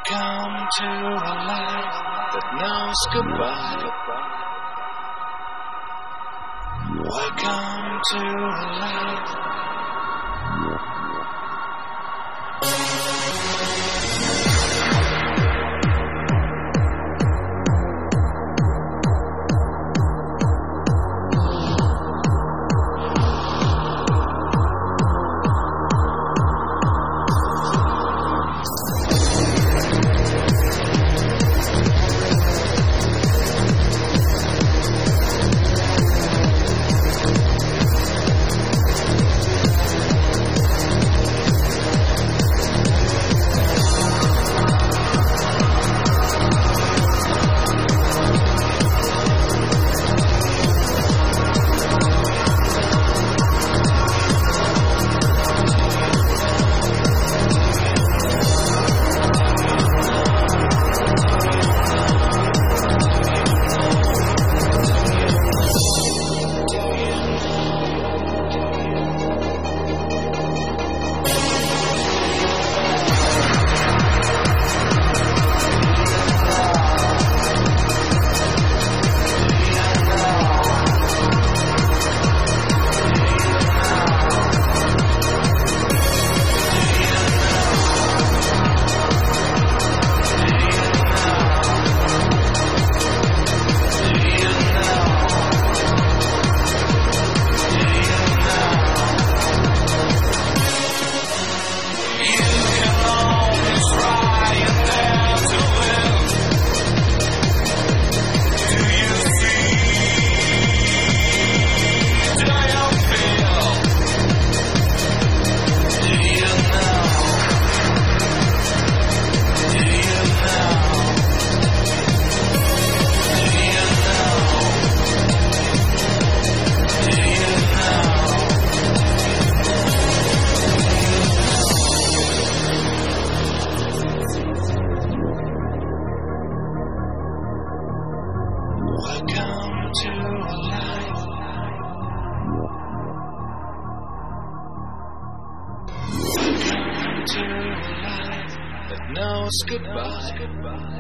Welcome to a life that knows goodbye. Welcome to a life. Welcome to a life. Welcome to a life that knows goodbye.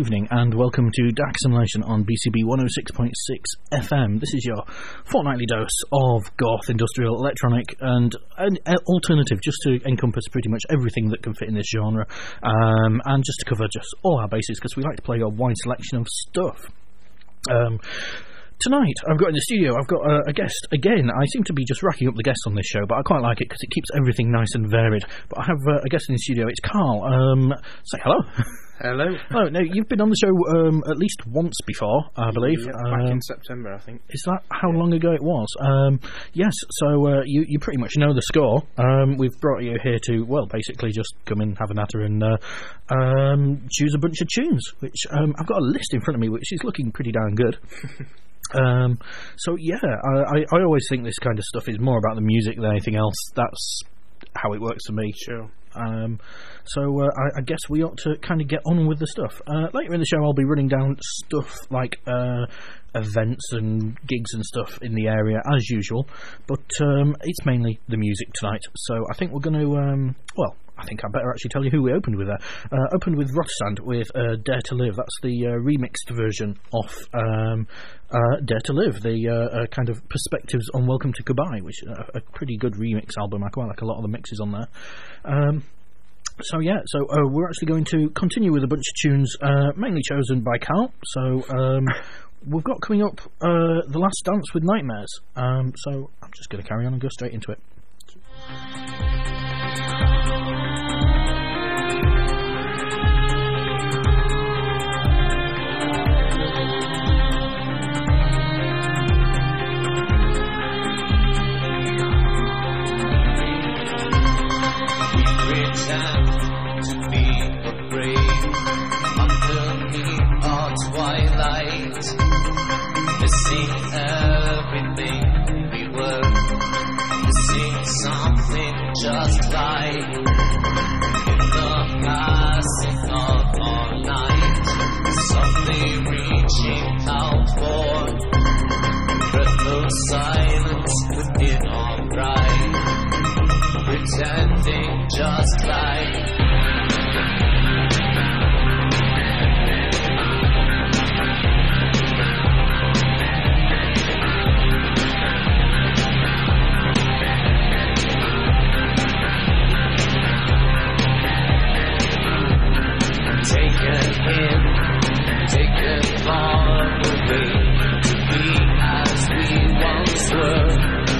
evening and welcome to Dark Simulation on BCB 106.6 FM. This is your fortnightly dose of goth, industrial, electronic and alternative, just to encompass pretty much everything that can fit in this genre, and just to cover just all our bases because we like to play a wide selection of stuff. Tonight, I've got in the studio, I've got a guest. Again, I seem to be just racking up the guests on this show, but I quite like it because it keeps everything nice and varied. But I have a guest in the studio, it's Carl. Say hello. Hello. Oh, no, you've been on the show at least once before, I believe. Yeah, back in September, I think. Is that how long ago it was? Yes, so you pretty much know the score. We've brought you here to, well, basically just come in, have a natter and choose a bunch of tunes, which I've got a list in front of me, which is looking pretty darn good. So yeah, I always think this kind of stuff is more about the music than anything else. That's how it works for me. Sure. So I guess we ought to kind of get on with the stuff. Later in the show I'll be running down stuff like events and gigs and stuff in the area as usual, but it's mainly the music tonight. So I think we're going to, well, I think I better actually tell you who we opened with there. Opened with Rothstand with Dare to Live. That's the remixed version of Dare to Live, the kind of Perspectives on Welcome to Goodbye, which is a pretty good remix album. I quite like a lot of the mixes on there. So we're actually going to continue with a bunch of tunes mainly chosen by Carl. So we've got coming up The Last Dance with Nightmares. So I'm just going to carry on and go straight into it. Just like in the passing of our night, softly reaching out for breath of silence within our pride, pretending just like taken far away to be as we once were,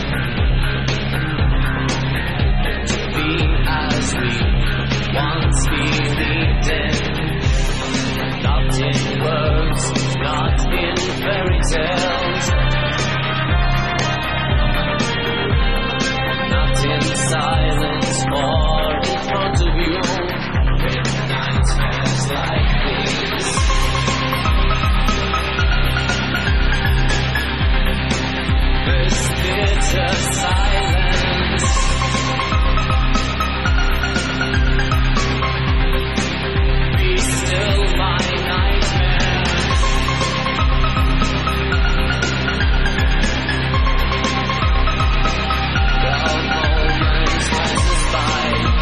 to be as we once believed in, not in words, not in fairy tales, not in silence or in front of you. Nightmares like these, this bitter silence, be still my nightmares, the moment passes by.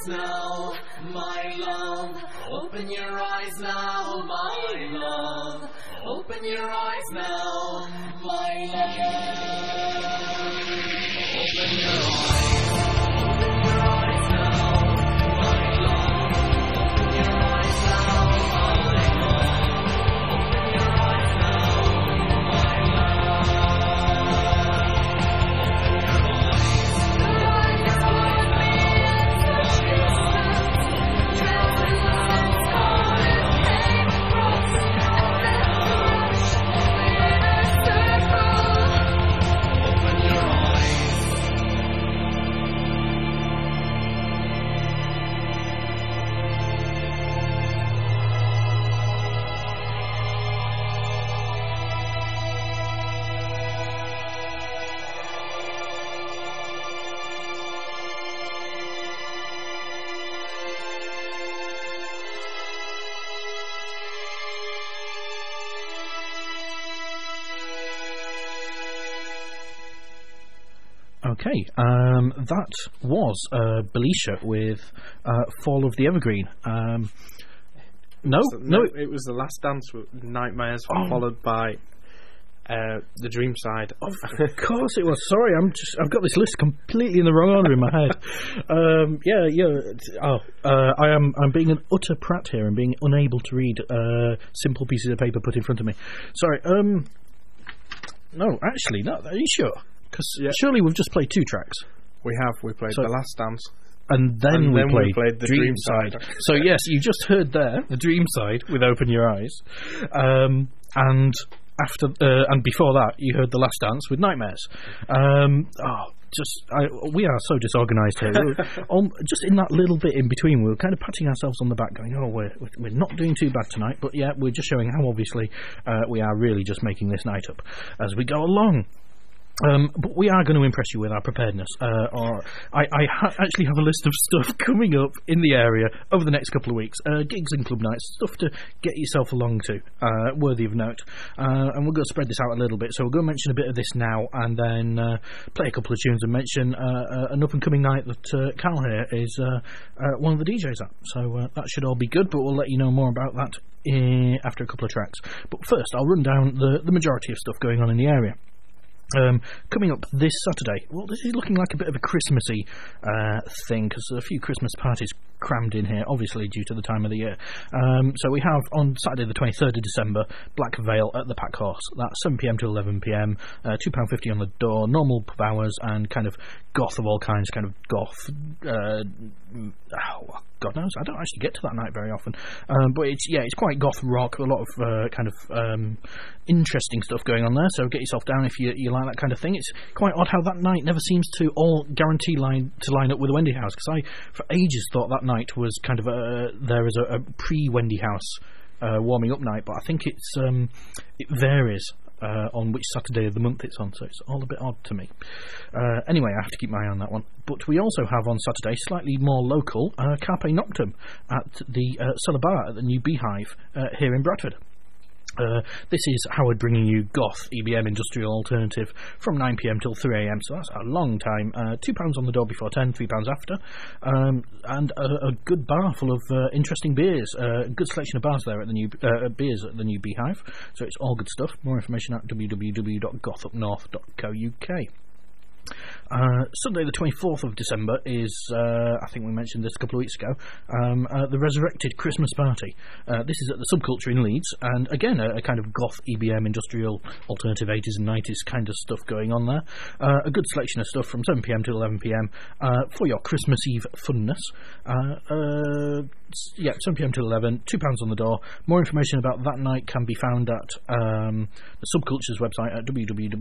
now, my love. Open your eyes now, my love. Open your eyes now, my love. Open your eyes. Okay, that was Belisha with Fall of the Evergreen. No, it was The Last Dance with Nightmares, followed by The Dream Side. Of course it was. Sorry, I've got this list completely in the wrong order in my head. I'm being an utter prat here and being unable to read simple pieces of paper put in front of me. Sorry. No, actually, no. Are you sure? Because surely we've just played 2 tracks. We played The Last Dance. And then we played The Dream Side. So yes, you just heard there, The Dream Side with Open Your Eyes. And after and before that, you heard The Last Dance with Nightmares. We are so disorganised here. Just in that little bit in between, we were kind of patting ourselves on the back going, we're not doing too bad tonight, but yeah, we're just showing how obviously we are really just making this night up as we go along. But we are going to impress you with our preparedness. I actually have a list of stuff coming up in the area over the next couple of weeks. Gigs and club nights, stuff to get yourself along to, worthy of note. And we're going to spread this out a little bit. So we're going to mention a bit of this now and then play a couple of tunes and mention an up-and-coming night that Cal here is one of the DJs at. So that should all be good, but we'll let you know more about that after a couple of tracks. But first, I'll run down the majority of stuff going on in the area. Coming up this Saturday, well, this is looking like a bit of a Christmassy thing because there's a few Christmas parties crammed in here, obviously due to the time of the year. So we have on Saturday the 23rd of December, Black Veil at the Pack Horse. That's 7pm to 11pm, £2.50 on the door, normal pub hours, and kind of goth of all kinds, kind of goth. God knows, I don't actually get to that night very often. But it's quite goth rock, a lot of kind of interesting stuff going on there. So get yourself down if you like that kind of thing. It's quite odd how that night never seems to all guarantee to line up with the Wendy House, because I for ages thought that night was kind of there as a pre-Wendy House warming up night, but I think it varies on which Saturday of the month it's on, so it's all a bit odd to me. Anyway, I have to keep my eye on that one. But we also have on Saturday, slightly more local, Carpe Noctem at the Cellar Bar at the new Beehive here in Bradford. This is Howard bringing you goth EBM industrial alternative from 9pm till 3am, so that's a long time. £2 on the door before 10, £3 after, and a good bar full of interesting beers. A good selection of bars there at the new beers at the new Beehive, so it's all good stuff. More information at www.gothupnorth.co.uk. Sunday the 24th of December is, I think we mentioned this a couple of weeks ago, the Resurrected Christmas Party. This is at the Subculture in Leeds, and again a kind of goth EBM industrial alternative 80s and 90s kind of stuff going on there. A good selection of stuff from 7pm to 11pm for your Christmas Eve funness. 7pm to 11, £2 on the door. More information about that night can be found at the Subculture's website at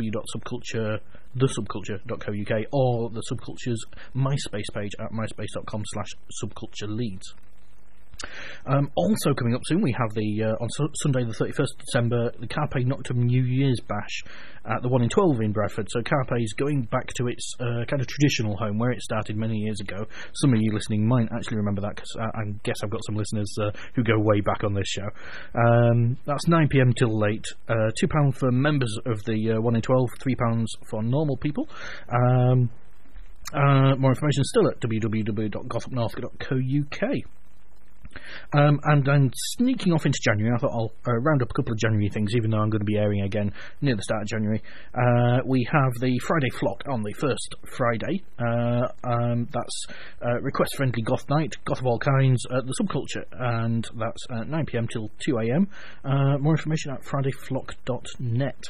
www.thesubculture.co.uk or the Subculture's MySpace page at myspace.com/subcultureleeds. Also coming up soon, we have on Sunday the 31st of December, the Carpe Noctem New Year's Bash at the 1 in 12 in Bradford. So Carpe is going back to its kind of traditional home where it started many years ago. Some of you listening might actually remember that, because I guess I've got some listeners who go way back on this show. That's 9pm till late. £2 for members of the 1 in 12, £3 for normal people. More information still at www.gothopnorth.co.uk. And then sneaking off into January, I thought I'll round up a couple of January things, even though I'm going to be airing again near the start of January. We have the Friday Flock on the first Friday. That's Request Friendly Goth Night, Goth of all kinds, the Subculture, and that's 9 PM till 2 AM. More information at fridayflock.net.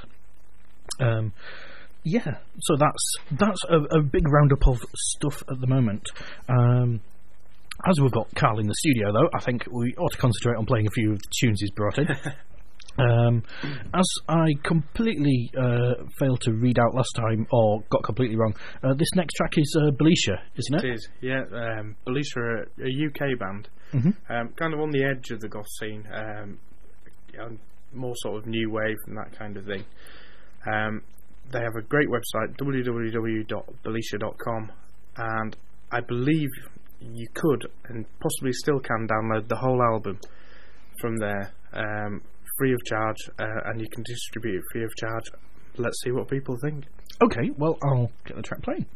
Yeah, so that's a big roundup of stuff at the moment. As we've got Carl in the studio, though, I think we ought to concentrate on playing a few of the tunes he's brought in. As I completely failed to read out last time, or got completely wrong, this next track is Belisha, isn't it? It is, yeah. Belisha are a UK band, kind of on the edge of the goth scene, more sort of new wave and that kind of thing. They have a great website, www.belisha.com, and I believe you could and possibly still can download the whole album from there, free of charge, and you can distribute it free of charge. Let's see what people think. Okay, well, I'll get the track playing.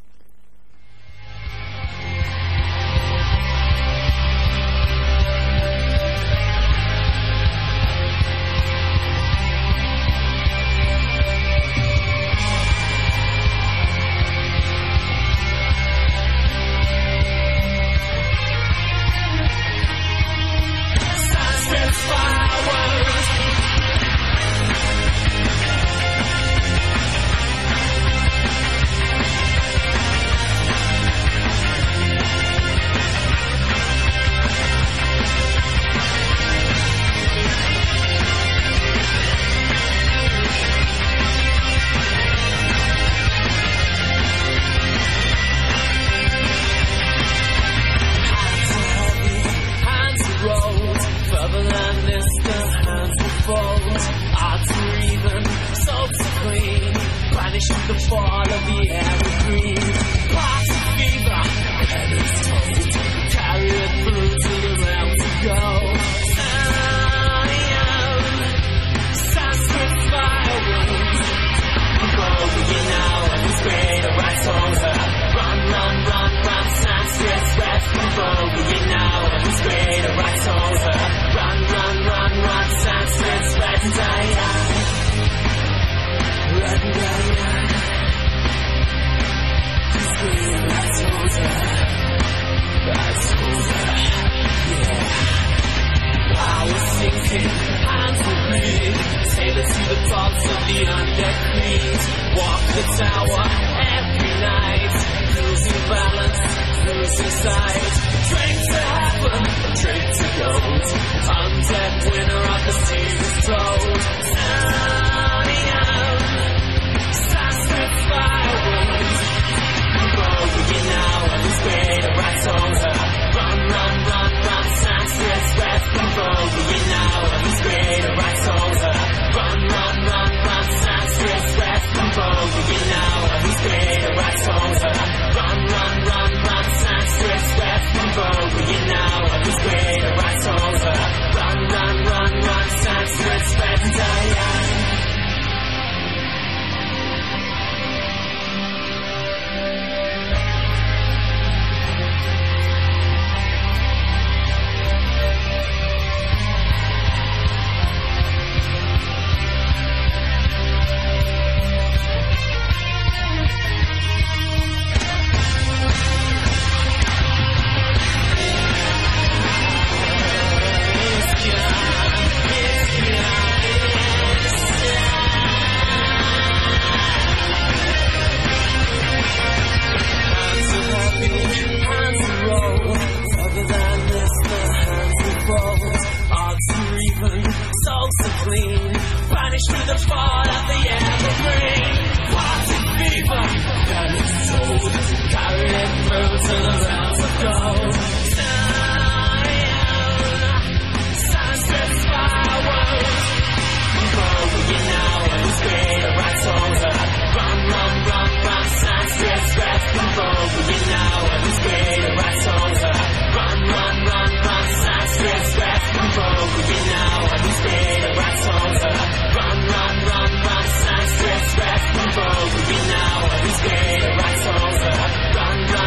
Run,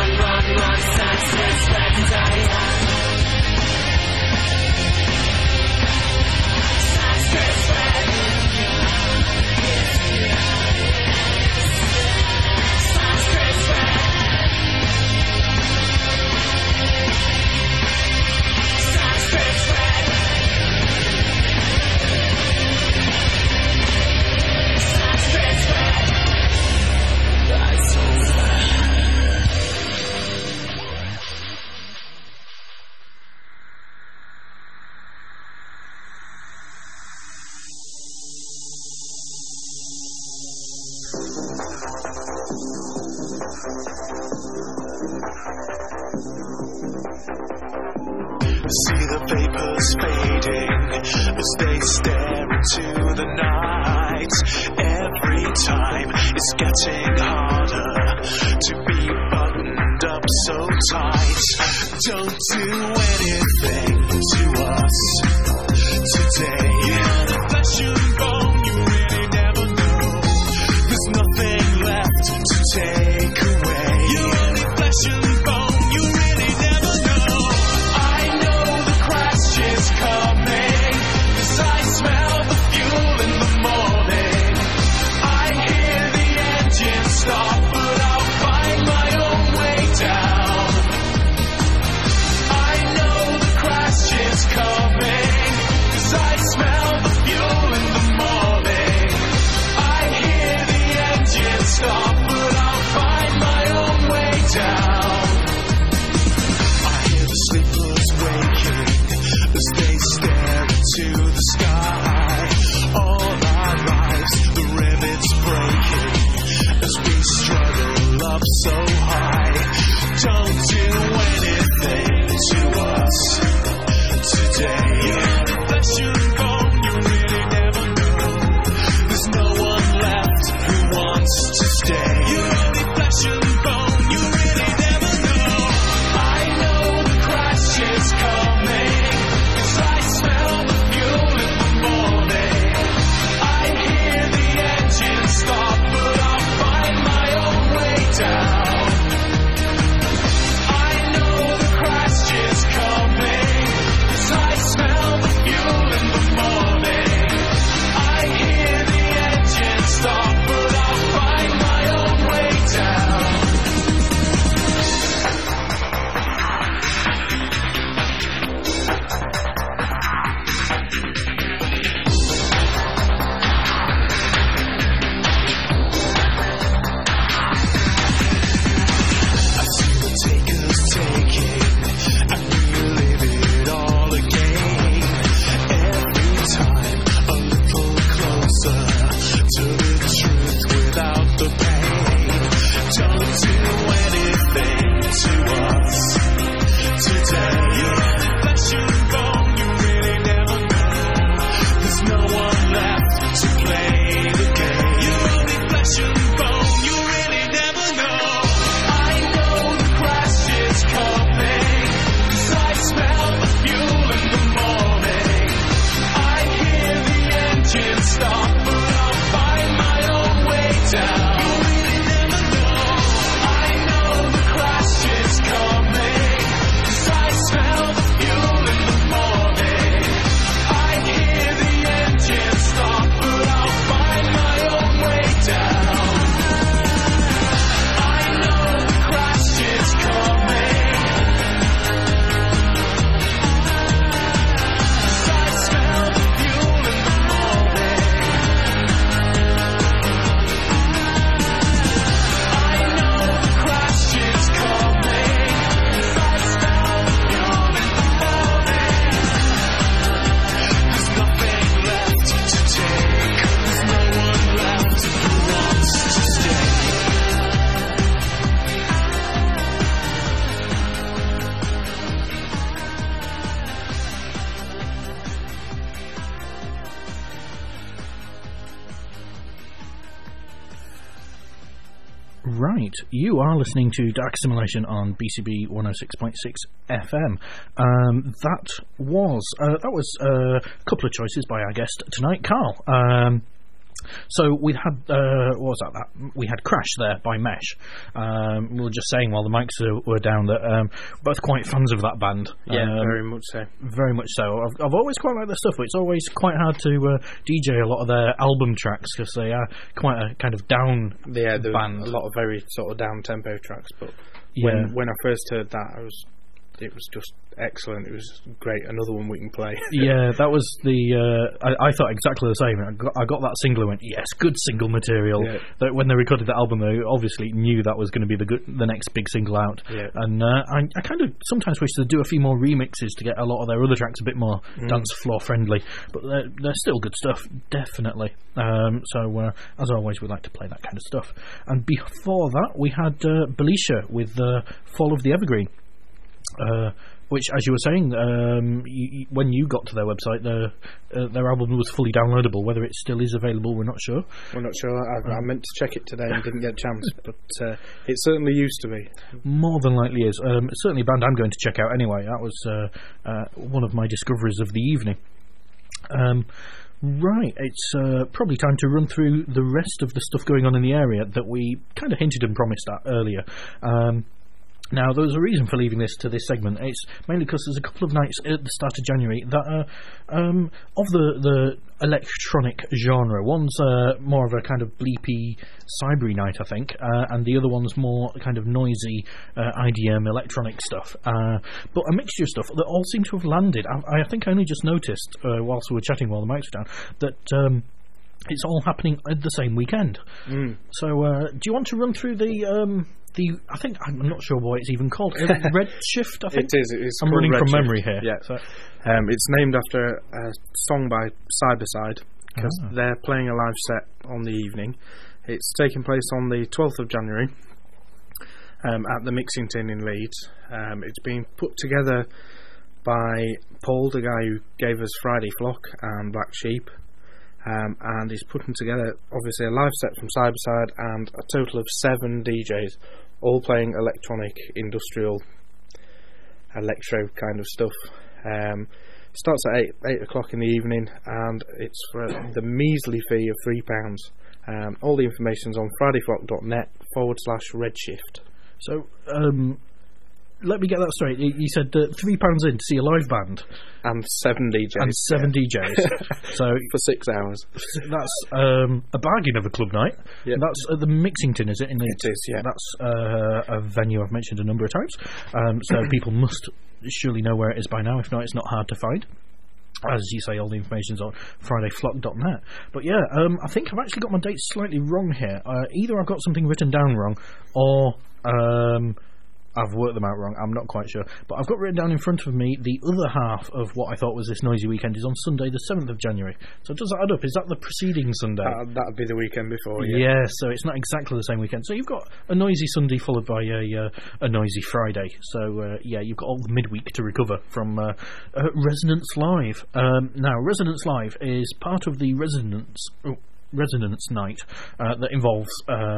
See the vapors fading as they stare into the night. Every time it's getting harder to be buttoned up so tight. Don't do anything to us today. You're the flesh and bone, you really never know. There's nothing left to take away. You're only flesh and bone, you really never know. I know the crash is coming, 'cause I smell the fuel in the morning. I hear the engine stop, but I'll find my own way down. I know the crash is coming, 'cause I smell the fuel in the morning. I hear the engine stop, but I'll find my own way down. I hear the sleepers waking as they stare into the sky. All our lives, the rivets breaking as we struggle up so high. Don't do anything to us today. You're the flesh and bone, you really never know. There's no one left who wants to stay. You're only flesh and bone, you really never know. I know the crash is coming, 'cause I smell the fuel in the morning. I hear the engine stop, but I'll find my own way down. I know the crash is coming, 'cause I smell the fuel in the morning. I hear the engine stop, but I'll find my own way down. I've seen the takers taking, and we live it all again. Every time a little closer to the truth without the pain. Don't do anything to us today. You're only flesh and bone, you really never know. There's no one left to play the game. You're only flesh and bone, you really never know. I know the crash is coming, 'cause I smell the fuel in the morning. I hear the engine stop, but I'll find my own way down. You really never know. I know the crash is coming, 'cause I smell the fuel in the morning. I hear the engine stop, but I'll find my own way down. I know the crash is coming, 'cause I smell the fuel in the morning. I know the crash is coming, 'cause I smell the fuel in the morning. There's nothing left to take, there's no one left who wants to stay. Right, you are listening to Dark Simulation on BCB 106.6 FM. That was a couple of choices by our guest tonight, Carl. So we had what was that? We had Crash there by Mesh. We were just saying while the mics were down that we're both quite fans of that band. Yeah, very much so. Very much so. I've always quite liked their stuff, but it's always quite hard to DJ a lot of their album tracks because they are quite a kind of down band. A lot of very sort of down tempo tracks. But Yeah. when I first heard that, it was just excellent. It was great. Another one we can play. Yeah, that was the. I thought exactly the same. I got that single and went, yes, good single material. Yeah. That when they recorded the album, they obviously knew that was going to be the next big single out. Yeah. And I kind of sometimes wish they'd do a few more remixes to get a lot of their other tracks a bit more dance floor friendly. But they're still good stuff, definitely. So as always, we like to play that kind of stuff. And before that, we had Belisha with Fall of the Evergreen. Which, as you were saying, when you got to their website, their album was fully downloadable. Whether it still is available, we're not sure. We're not sure. I meant to check it today and didn't get a chance, but it certainly used to be. More than likely is. It's certainly a band I'm going to check out anyway. That was one of my discoveries of the evening. Right, it's probably time to run through the rest of the stuff going on in the area that we kind of hinted and promised at earlier. Now, there was a reason for leaving this to this segment. It's mainly because there's a couple of nights at the start of January that are of the electronic genre. One's more of a kind of bleepy, cybery night, I think, and the other one's more kind of noisy IDM electronic stuff. But a mixture of stuff that all seem to have landed. I think I only just noticed, whilst we were chatting while the mics were down, that it's all happening at the same weekend. So, do you want to run through the I think I'm not sure what it's even called. Redshift, I think. It is. I'm running from Redshift. memory here. Yeah. So, It's named after a song by Cyberside because they're playing a live set on the evening. It's taking place on the 12th of January at the Mixington in Leeds. It's been put together by Paul, the guy who gave us Friday Flock and Black Sheep. And he's putting together, obviously, a live set from Cyberside and a total of 7 DJs, all playing electronic, industrial, electro kind of stuff. Starts at 8 o'clock in the evening, and it's for the measly fee of £3. All the information's on fridayflock.net/redshift. So, let me get that straight. You said £3 in to see a live band And 7 DJs. and 7 DJs. So for 6 hours. that's a bargain of a club night. Yep. That's at the Mixington, is it? In Leeds? It is, yeah. That's a venue I've mentioned a number of times. So people must surely know where it is by now. If not, it's not hard to find. As you say, all the information's on fridayflock.net. But yeah, I think I've actually got my dates slightly wrong here. Either I've got something written down wrong, or I've worked them out wrong. I'm not quite sure. But I've got written down in front of me the other half of what I thought was this noisy weekend is on Sunday the 7th of January. So does that add up? Is that the preceding Sunday? That'd be the weekend before, yeah. Yeah, so it's not exactly the same weekend. So you've got a noisy Sunday followed by a noisy Friday. So, yeah, you've got all the midweek to recover from Resonance Live. Now, Resonance Live is part of the Resonance Night that involves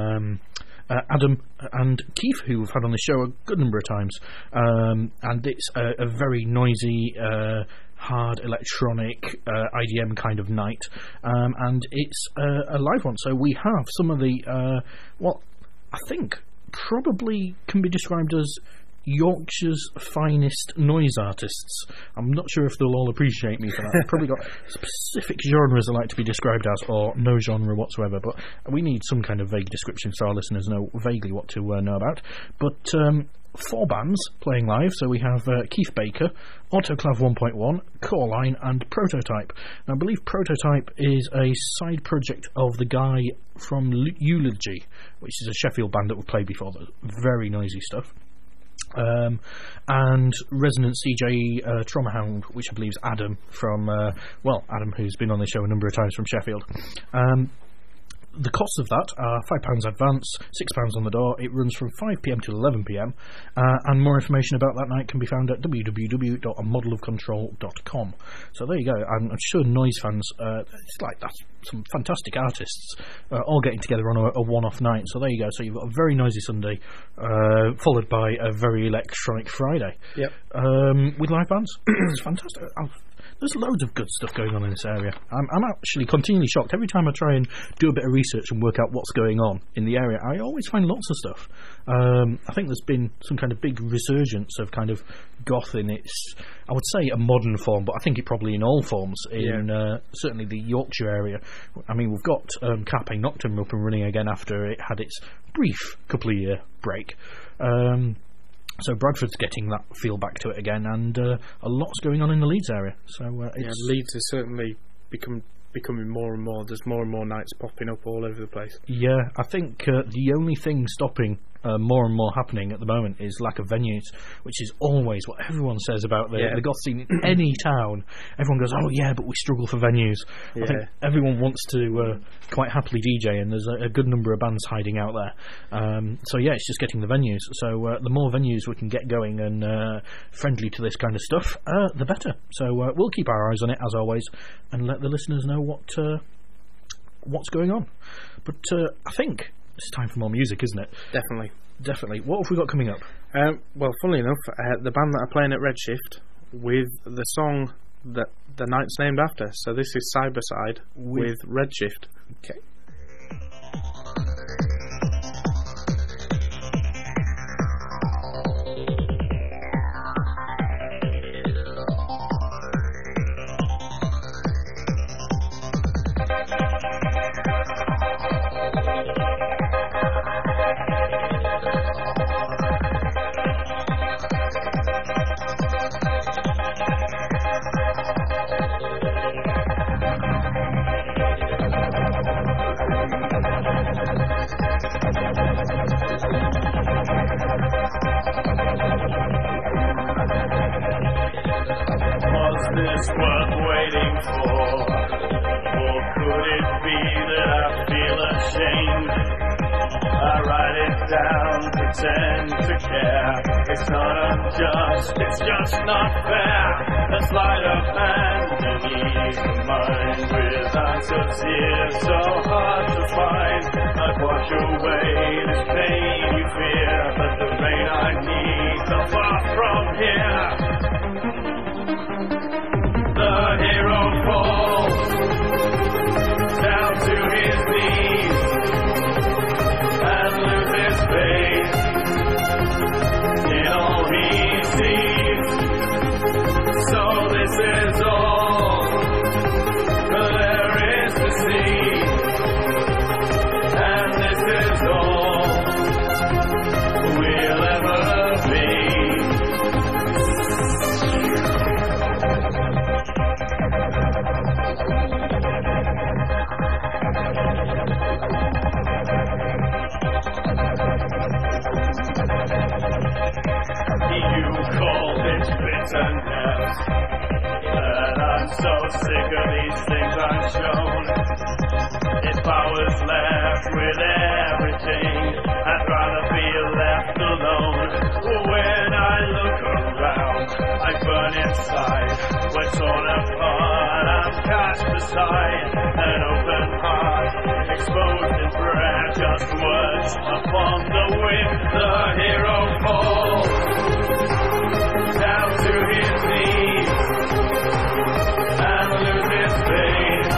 Adam and Keith, who we've had on the show a good number of times. And it's a very noisy, hard electronic IDM kind of night. And it's a live one. So we have some of the, what I think probably can be described as Yorkshire's finest noise artists. I'm not sure if they'll all appreciate me for that. They've probably got specific genres I like to be described as, or no genre whatsoever, but we need some kind of vague description so our listeners know vaguely what to know about. But 4 bands playing live, so we have Keith Baker, Autoclave 1.1, Coreline and Prototype. Now I believe Prototype is a side project of the guy from Eulogy, which is a Sheffield band that we've played before. Very noisy stuff. And Resonance DJ Trauma Hound, which I believe is Adam from Adam, who's been on the show a number of times from Sheffield. The costs of that are £5 advance, £6 on the door. It runs from 5pm to 11pm, and more information about that night can be found at www.amodelofcontrol.com. So there you go. I'm sure noise fans, it's like that's some fantastic artists all getting together on a one-off night. So there you go. So you've got a very noisy Sunday, followed by a very electronic Friday. Yep. With live bands. It's fantastic. There's loads of good stuff going on in this area. I'm actually continually shocked. Every time I try and do a bit of research and work out what's going on in the area, I always find lots of stuff. I think there's been some kind of big resurgence of kind of goth in its, I would say, a modern form, but I think it probably in all forms in certainly the Yorkshire area. I mean, we've got Carpe Noctem up and running again after it had its brief couple of year break. So Bradford's getting that feel back to it again, and a lot's going on in the Leeds area. So Leeds is certainly becoming more and more. There's more and more nights popping up all over the place. Yeah, I think the only thing stopping more and more happening at the moment is lack of venues, which is always what everyone says about the goth scene in any town. Everyone goes, oh yeah, but we struggle for venues. I think everyone wants to quite happily DJ, and there's a good number of bands hiding out there. So yeah, it's just getting the venues. So the more venues we can get going and friendly to this kind of stuff, the better. So we'll keep our eyes on it, as always, and let the listeners know what's going on. But I think it's time for more music, isn't it? Definitely. What have we got coming up? Well, funnily enough, the band that are playing at Redshift with the song that the night's named after. So this is Cyberside with Redshift. Okay. Was this worth waiting for? Or could it be that I feel ashamed? I write it down, pretend to care. It's not unjust, it's just not fair. A sleight of hand and ease of mind with answers here so hard to find. I'd wash away this pain you fear, but the rain I need so far from here. The hero falls down to his knees and loses faith in all he sees. So this is all there is to see, and this is all we'll ever be. You call this bitterness, and I'm so sick of these things I'm shown. If I was left with everything, I'd rather be left alone. When I look around, I burn inside. We're torn apart, I'm cast aside. An open heart, exposed in prayer, just words upon the wind. The hero falls down to his knees and loses faith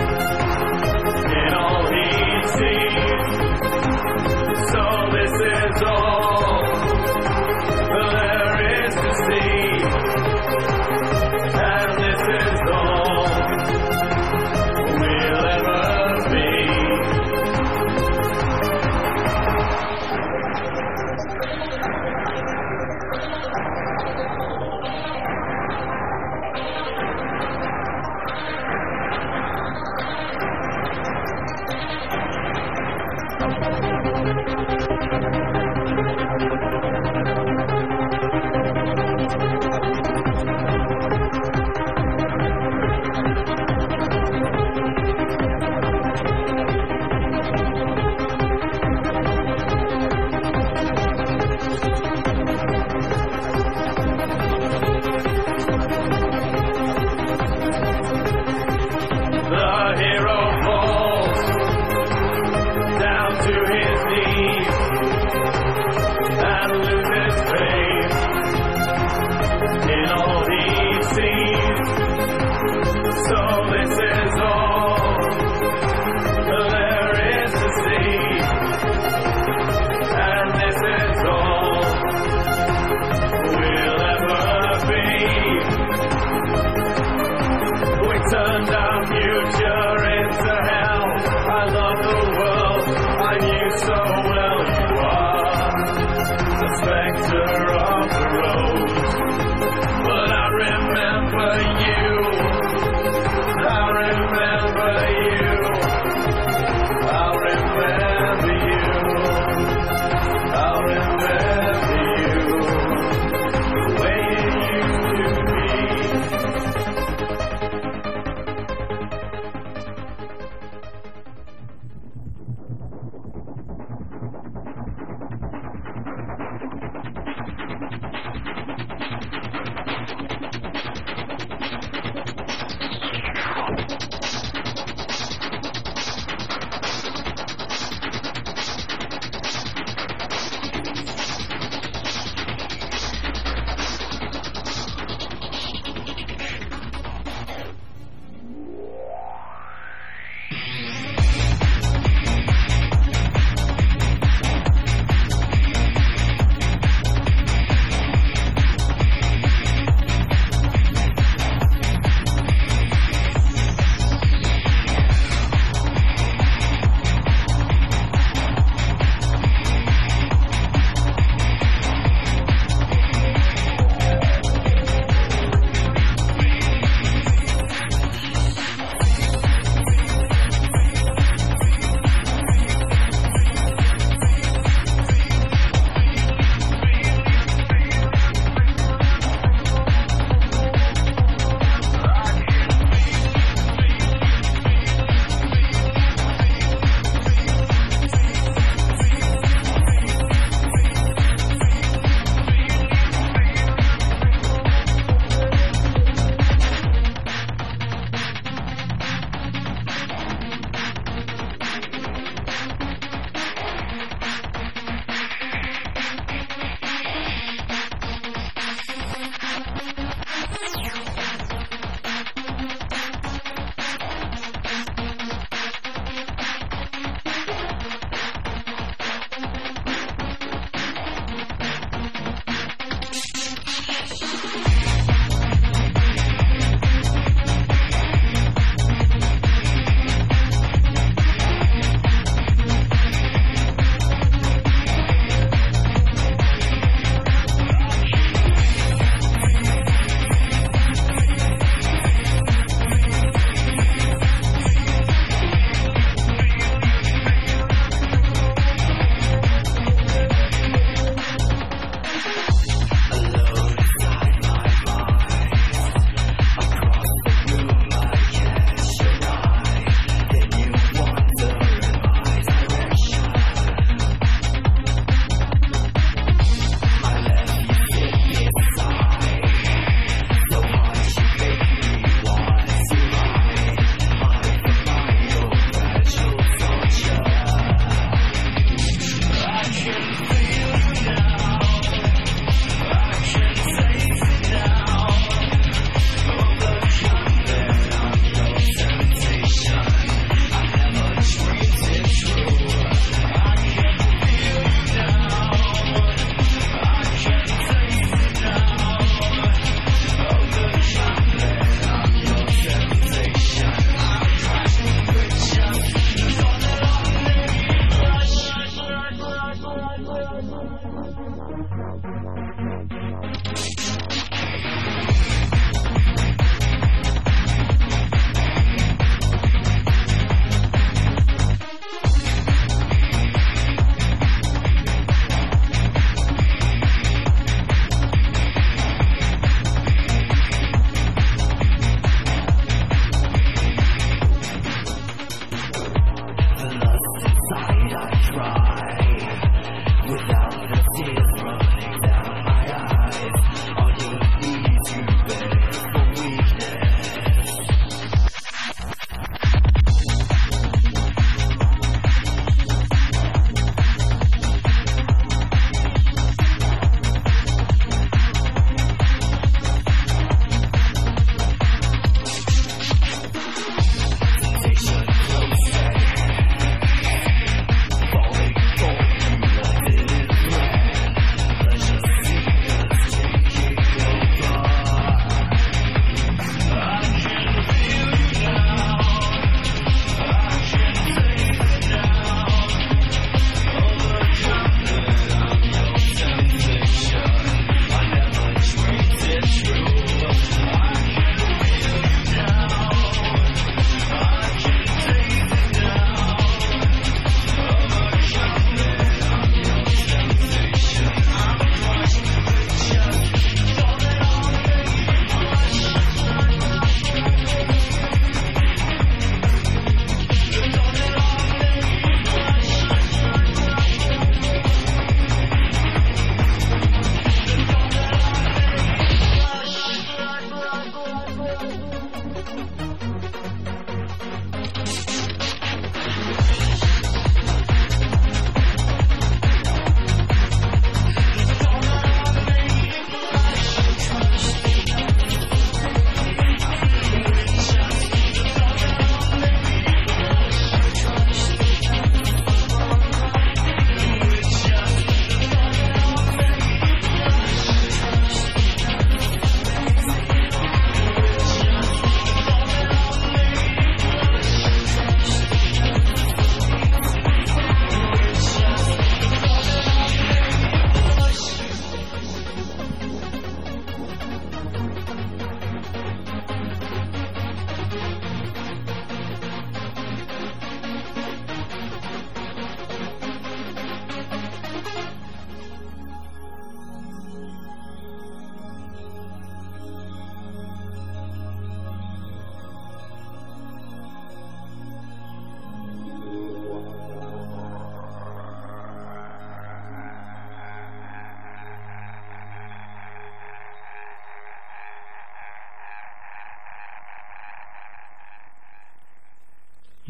in all he sees. So this is all there is to see, and this is all we'll ever be. Turned our future into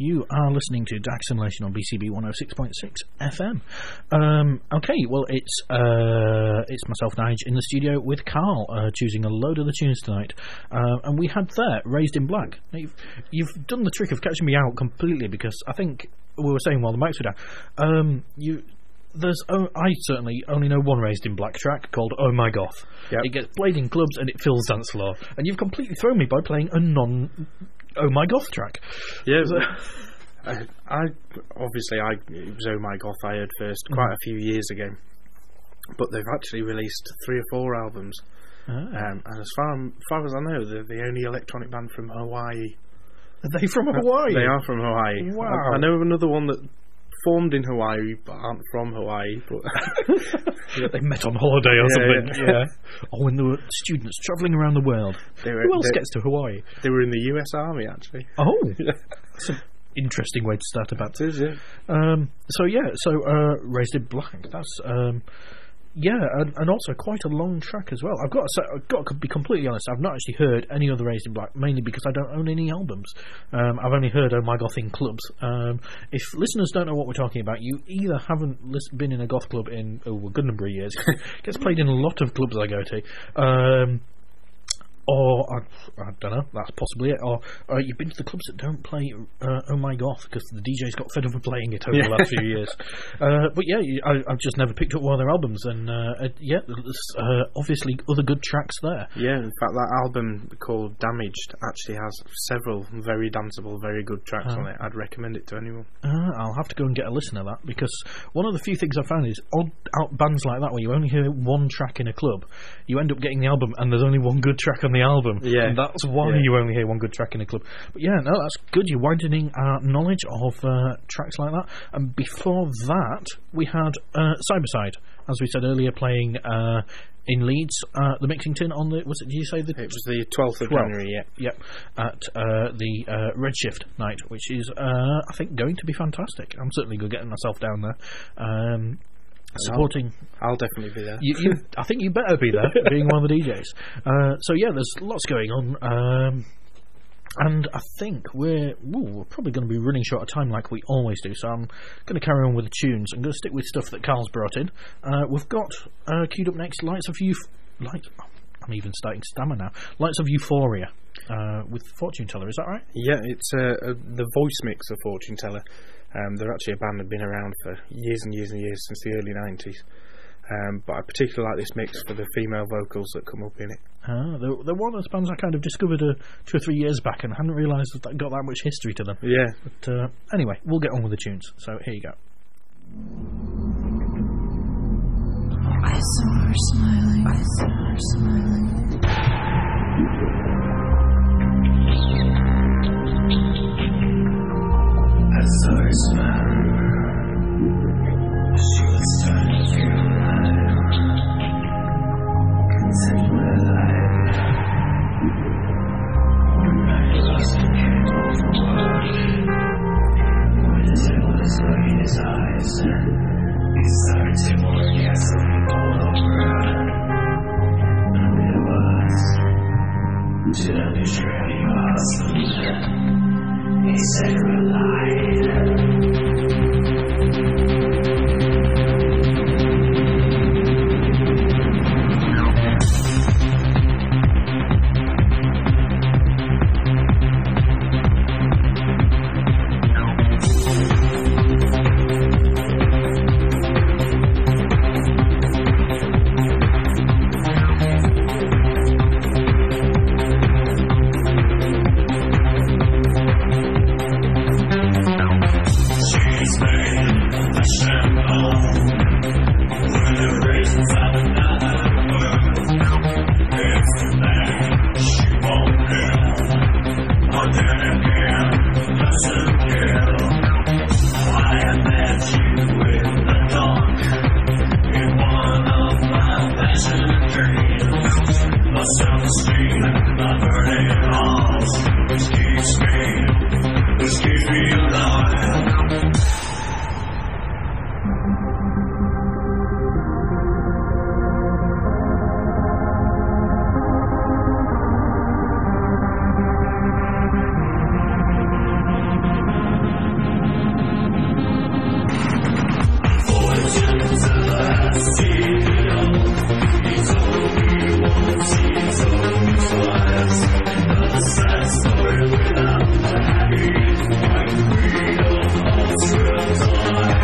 You are listening to Dark Simulation on BCB 106.6 FM. Okay, well, it's myself, Nige, in the studio with Carl, choosing a load of the tunes tonight. And we had there Raised in Black. Now, you've done the trick of catching me out completely, because I think we were saying while the mics were down, I certainly only know one Raised in Black track called Oh My Goth. Yep. It gets played in clubs and it fills dance floor. And you've completely thrown me by playing a non-Oh My Goth track. Yeah, it was Oh My Goth I heard first quite a few years ago. But they've actually released 3 or 4 albums. And as far as I know, they're the only electronic band from Hawaii. Are they from Hawaii? They are from Hawaii. Wow. I know of another one that formed in Hawaii but aren't from Hawaii, but they met on holiday or something. Yeah. Or when they were students travelling around the world. Who else gets to Hawaii? They were in the US Army, actually. Oh, that's an interesting way to start a band. It is, yeah. So Raised in Black. That's and also quite a long track as well. I've got to be completely honest, I've not actually heard any other Raised in Black, mainly because I don't own any albums. I've only heard Oh My Goth in clubs. If listeners don't know what we're talking about, you either haven't been in a goth club in a good number of years. It gets played in a lot of clubs I go to. Or, I don't know, that's possibly it. Or you've been to the clubs that don't play Oh My Goth, because the DJs got fed up of playing it over the last few years. But yeah, I've just never picked up one of their albums, and there's obviously other good tracks there. Yeah, in fact, that album called Damaged actually has several very danceable, very good tracks on it. I'd recommend it to anyone. I'll have to go and get a listen of that, because one of the few things I've found is odd out bands like that, where you only hear one track in a club, you end up getting the album and there's only one good track on the album, and that's why you only hear one good track in a club. But yeah, no, that's good. You're widening our knowledge of tracks like that. And before that, we had Cyberside, as we said earlier, playing in Leeds, the Mixing Tin on the. Did you say the? It was the 12th of January. Yep. At the Redshift night, which is I think going to be fantastic. I'm certainly going to get myself down there. Supporting. I'll definitely be there. I think you better be there, being one of the DJs. So yeah, there's lots going on, and I think we're probably going to be running short of time like we always do. So I'm going to carry on with the tunes. I'm going to stick with stuff that Carl's brought in. We've got queued up next. I'm even starting to stammer now. Lights of Euphoria with Fortune Teller. Is that right? Yeah, it's the voice mix of Fortune Teller. They're actually a band that have been around for years and years and years, since the early 90s. But I particularly like this mix for the female vocals that come up in it. They're one of those bands I kind of discovered 2 or 3 years back and hadn't realised that got that much history to them. Yeah. But anyway, we'll get on with the tunes. So here you go. I saw her smiling. I saw her smiling. I saw her smiling. She was starting to feel alive. Consider my life. One night I lost and came home from work. When the devil was looking in his eyes, he started to pour gasoline all over her. And it was to the betrayal husband. He said her lied.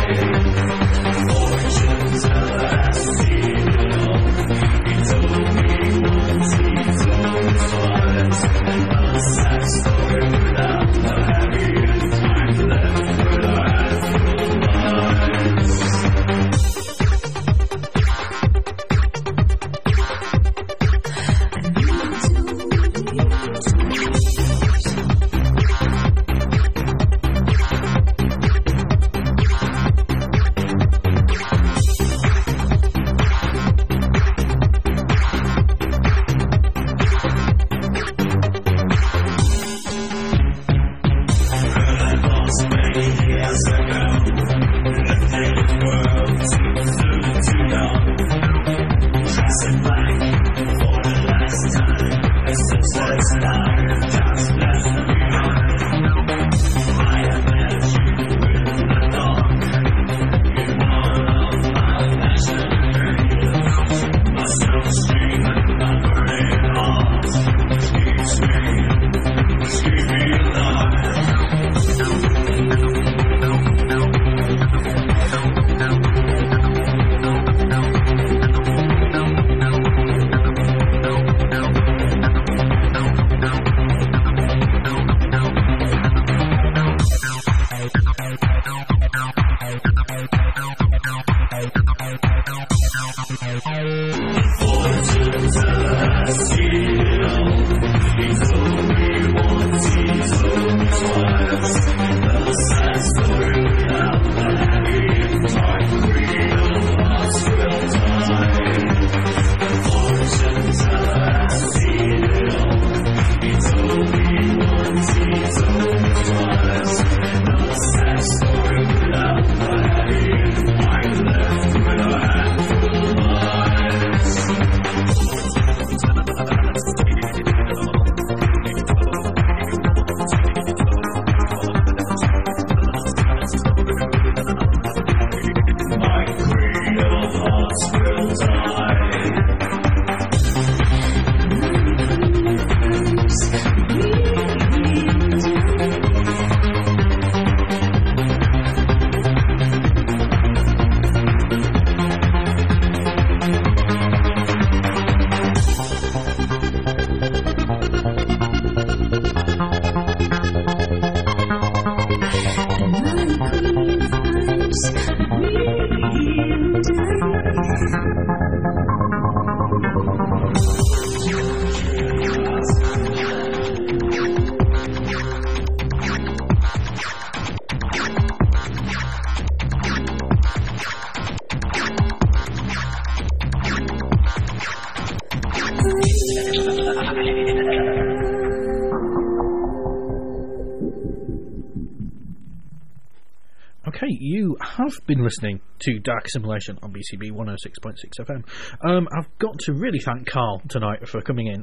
Okay, you have been listening to Dark Simulation on BCB 106.6 FM. I've got to really thank Carl tonight for coming in.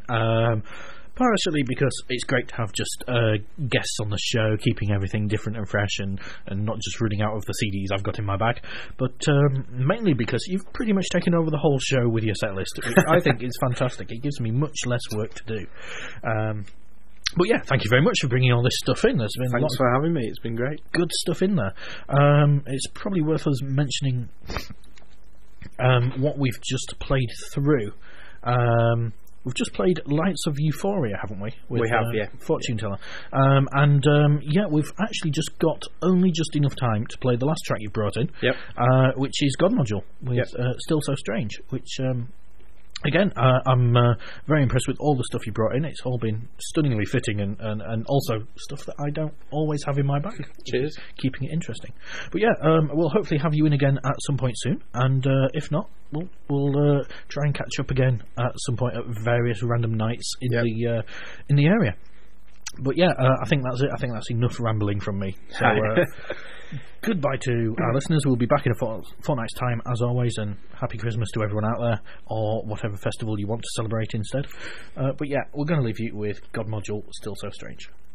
Partially because it's great to have just guests on the show, keeping everything different and fresh and not just running out of the CDs I've got in my bag, but mainly because you've pretty much taken over the whole show with your set list, which I think is fantastic. It gives me much less work to do. But yeah, thank you very much for bringing all this stuff in. There's been Thanks for having me. It's been great. Good stuff in there. It's probably worth us mentioning what we've just played through. We've just played Lights of Euphoria, haven't we? With, we have, yeah. Fortune Teller. Yeah, we've actually just got only just enough time to play the last track you brought in, Yep. Which is God Module, with Still So Strange, which... Again, I'm very impressed with all the stuff you brought in. It's all been stunningly fitting and also stuff that I don't always have in my bag. Cheers. Keeping it interesting. But yeah, we'll hopefully have you in again at some point soon. And if not, we'll try and catch up again at some point at various random nights in the area. But yeah, I think that's it. I think that's enough rambling from me. So goodbye to our listeners. We'll be back in a fortnight's time, as always, and happy Christmas to everyone out there, or whatever festival you want to celebrate instead. But yeah, we're going to leave you with God Module, Still So Strange.